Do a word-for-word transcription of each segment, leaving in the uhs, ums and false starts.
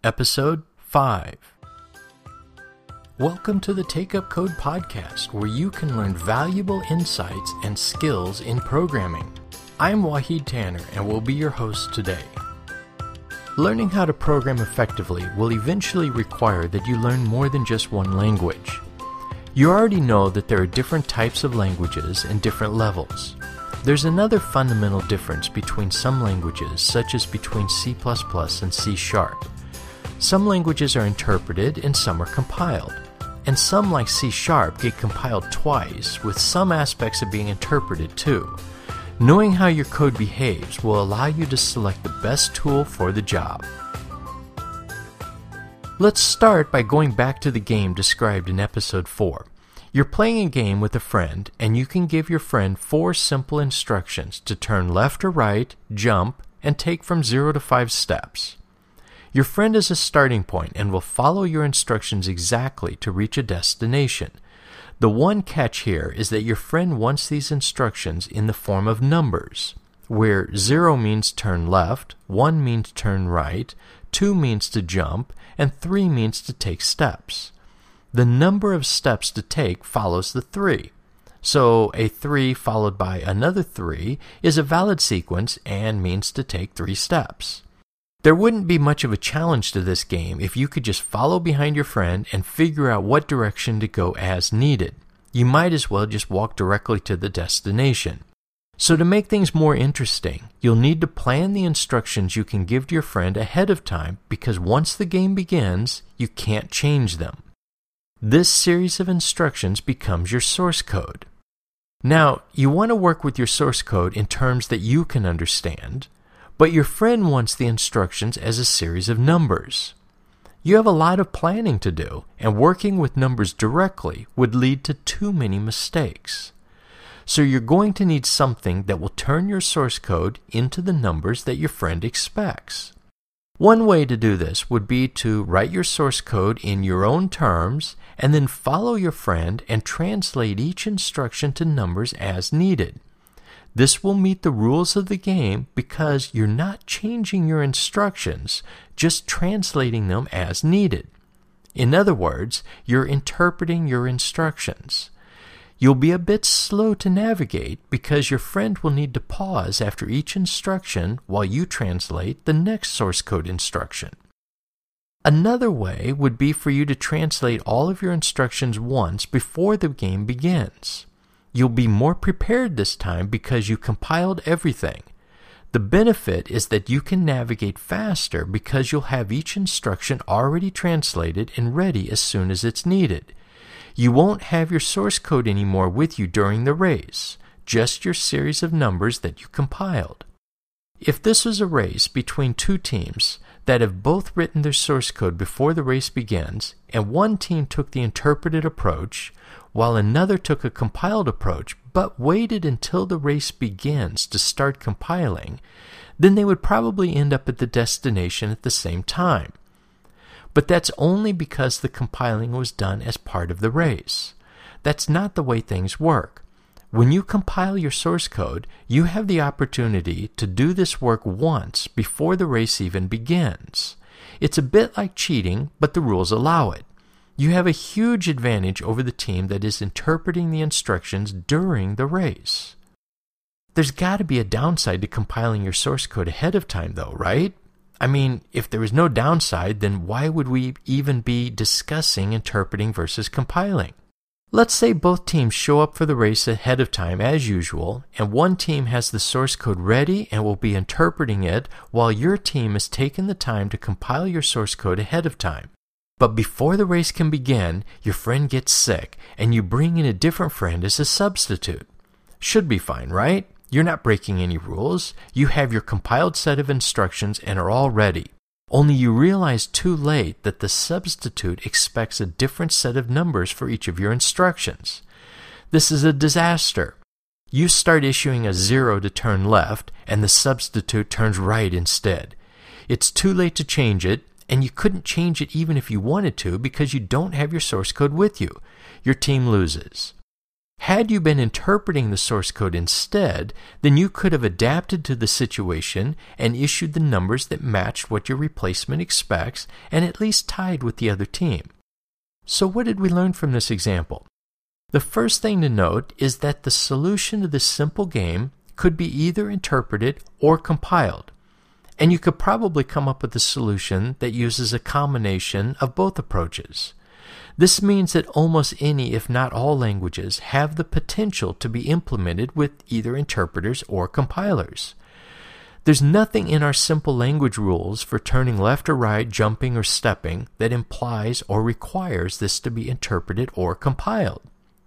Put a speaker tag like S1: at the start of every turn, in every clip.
S1: Episode five. Welcome to the Take Up Code podcast, where you can learn valuable insights and skills in programming. I'm Wahid Tanner and will be your host today. Learning how to program effectively will eventually require that you learn more than just one language. You already know that there are different types of languages and different levels. There's another fundamental difference between some languages, such as between C plus plus and C sharp. Some languages are interpreted and some are compiled. And some, like C sharp, get compiled twice, with some aspects of being interpreted too. Knowing how your code behaves will allow you to select the best tool for the job. Let's start by going back to the game described in episode four. You're playing a game with a friend, and you can give your friend four simple instructions to turn left or right, jump, and take from zero to five steps. Your friend is a starting point and will follow your instructions exactly to reach a destination. The one catch here is that your friend wants these instructions in the form of numbers, where zero means turn left, one means turn right, two means to jump, and three means to take steps. The number of steps to take follows the three. So a three followed by another three is a valid sequence and means to take three steps. There wouldn't be much of a challenge to this game if you could just follow behind your friend and figure out what direction to go as needed. You might as well just walk directly to the destination. So to make things more interesting, you'll need to plan the instructions you can give to your friend ahead of time, because once the game begins, you can't change them. This series of instructions becomes your source code. Now, you want to work with your source code in terms that you can understand, but your friend wants the instructions as a series of numbers. You have a lot of planning to do, and working with numbers directly would lead to too many mistakes. So you're going to need something that will turn your source code into the numbers that your friend expects. One way to do this would be to write your source code in your own terms and then follow your friend and translate each instruction to numbers as needed. This will meet the rules of the game because you're not changing your instructions, just translating them as needed. In other words, you're interpreting your instructions. You'll be a bit slow to navigate because your friend will need to pause after each instruction while you translate the next source code instruction. Another way would be for you to translate all of your instructions once before the game begins. You'll be more prepared this time because you compiled everything. The benefit is that you can navigate faster because you'll have each instruction already translated and ready as soon as it's needed. You won't have your source code anymore with you during the race, just your series of numbers that you compiled. If this was a race between two teams that have both written their source code before the race begins, and one team took the interpreted approach, while another took a compiled approach but waited until the race begins to start compiling, then they would probably end up at the destination at the same time. But that's only because the compiling was done as part of the race. That's not the way things work. When you compile your source code, you have the opportunity to do this work once before the race even begins. It's a bit like cheating, but the rules allow it. You have a huge advantage over the team that is interpreting the instructions during the race. There's got to be a downside to compiling your source code ahead of time, though, right? I mean, if there was no downside, then why would we even be discussing interpreting versus compiling? Let's say both teams show up for the race ahead of time as usual, and one team has the source code ready and will be interpreting it, while your team has taken the time to compile your source code ahead of time. But before the race can begin, your friend gets sick, and you bring in a different friend as a substitute. Should be fine, right? You're not breaking any rules. You have your compiled set of instructions and are all ready. Only you realize too late that the substitute expects a different set of numbers for each of your instructions. This is a disaster. You start issuing a zero to turn left, and the substitute turns right instead. It's too late to change it, and you couldn't change it even if you wanted to because you don't have your source code with you. Your team loses. Had you been interpreting the source code instead, then you could have adapted to the situation and issued the numbers that matched what your replacement expects and at least tied with the other team. So what did we learn from this example? The first thing to note is that the solution to this simple game could be either interpreted or compiled, and you could probably come up with a solution that uses a combination of both approaches. This means that almost any, if not all, languages have the potential to be implemented with either interpreters or compilers. There's nothing in our simple language rules for turning left or right, jumping or stepping that implies or requires this to be interpreted or compiled.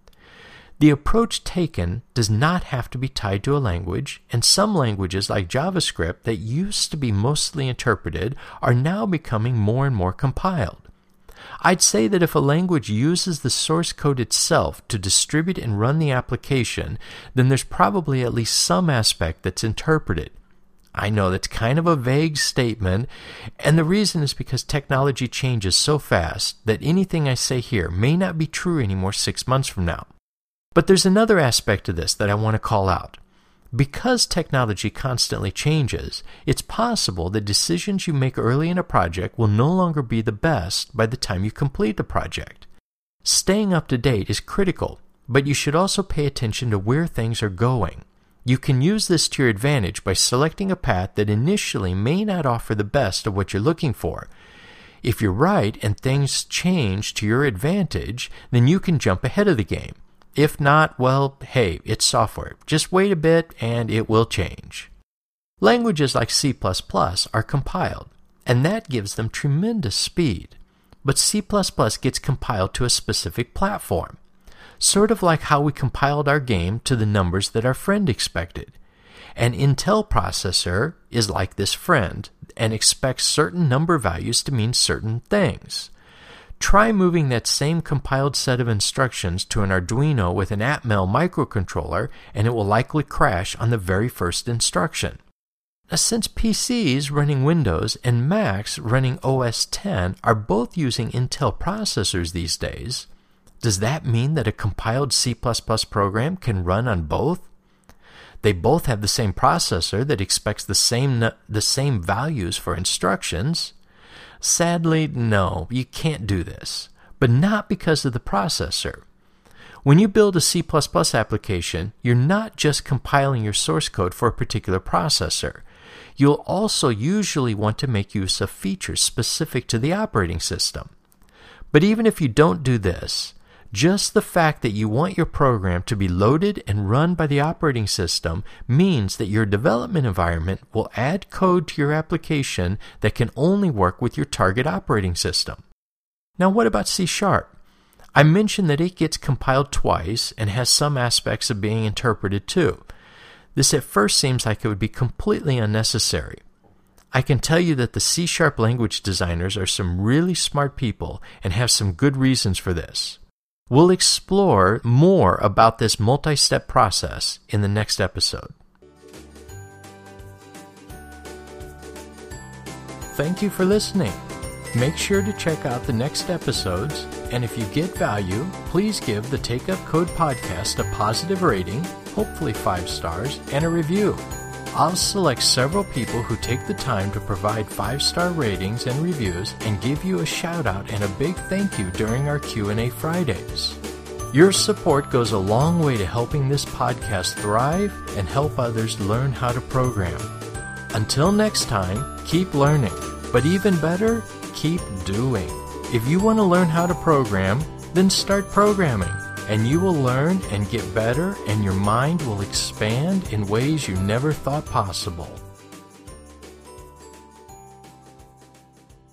S1: The approach taken does not have to be tied to a language, and some languages like JavaScript that used to be mostly interpreted are now becoming more and more compiled. I'd say that if a language uses the source code itself to distribute and run the application, then there's probably at least some aspect that's interpreted. I know that's kind of a vague statement, and the reason is because technology changes so fast that anything I say here may not be true anymore six months from now. But there's another aspect to this that I want to call out. Because technology constantly changes, it's possible that decisions you make early in a project will no longer be the best by the time you complete the project. Staying up to date is critical, but you should also pay attention to where things are going. You can use this to your advantage by selecting a path that initially may not offer the best of what you're looking for. If you're right and things change to your advantage, then you can jump ahead of the game. If not, well, hey, it's software. Just wait a bit and it will change. Languages like C plus plus are compiled, and that gives them tremendous speed. But C plus plus gets compiled to a specific platform, sort of like how we compiled our game to the numbers that our friend expected. An Intel processor is like this friend and expects certain number values to mean certain things. Try moving that same compiled set of instructions to an Arduino with an Atmel microcontroller, and it will likely crash on the very first instruction. Now, since P Cs running Windows and Macs running O S ten are both using Intel processors these days, does that mean that a compiled C plus plus program can run on both? They both have the same processor that expects the same, the same values for instructions. Sadly, no, you can't do this, but not because of the processor. When you build a C plus plus application, you're not just compiling your source code for a particular processor. You'll also usually want to make use of features specific to the operating system. But even if you don't do this, just the fact that you want your program to be loaded and run by the operating system means that your development environment will add code to your application that can only work with your target operating system. Now, what about C Sharp? I mentioned that it gets compiled twice and has some aspects of being interpreted too. This at first seems like it would be completely unnecessary. I can tell you that the C Sharp language designers are some really smart people and have some good reasons for this. We'll explore more about this multi-step process in the next episode. Thank you for listening. Make sure to check out the next episodes, and if you get value, please give the Take Up Code podcast a positive rating, hopefully five stars, and a review. I'll select several people who take the time to provide five-star ratings and reviews and give you a shout-out and a big thank you during our Q and A Fridays. Your support goes a long way to helping this podcast thrive and help others learn how to program. Until next time, keep learning, but even better, keep doing. If you want to learn how to program, then start programming. And you will learn and get better, and your mind will expand in ways you never thought possible.